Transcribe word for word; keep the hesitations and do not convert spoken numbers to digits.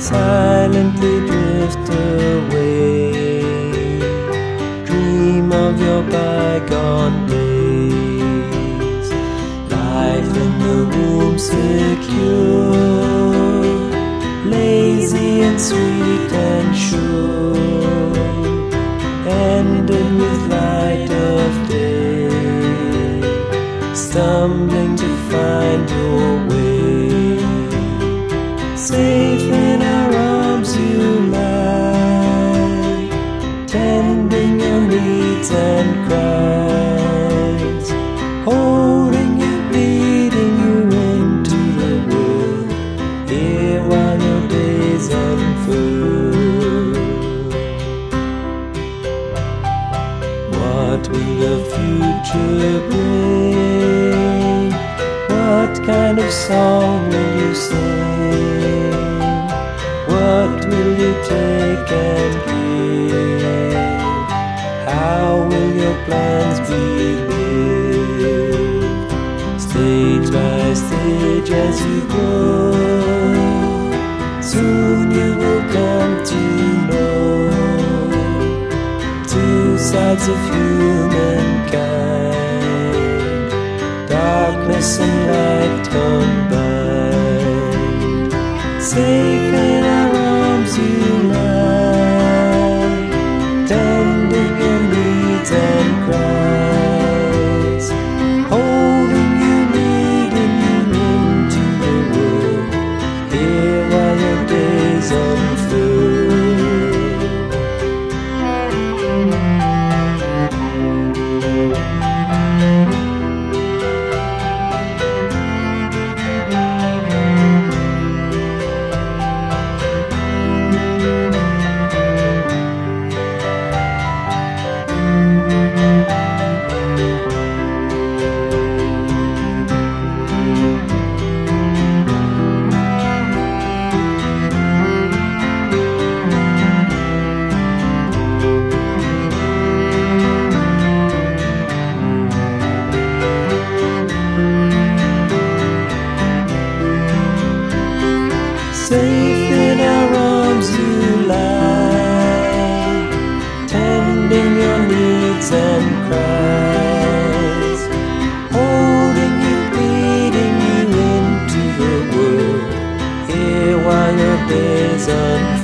silently drift away. Dream of your bygone days. Life in the womb secure, lazy and sweet and sure, ended with light of day, stumbling to find your way. Safe in our arms you lie, tending your needs and cries, holding you, leading you into the world, here while your days unfurl. What will the future bring? What kind of song will you sing? What will you take and give? How will your plans be lived? Stage by stage as you grow, soon you will come to know two sides of humankind, darkness and light combined. Safe in our arms you lie, tending your needs and cries, holding you, leading you into the world, here while your days unfurl. Safe in our arms you lie, tending your needs and cries, holding you, leading you into the world, here while your days unfold.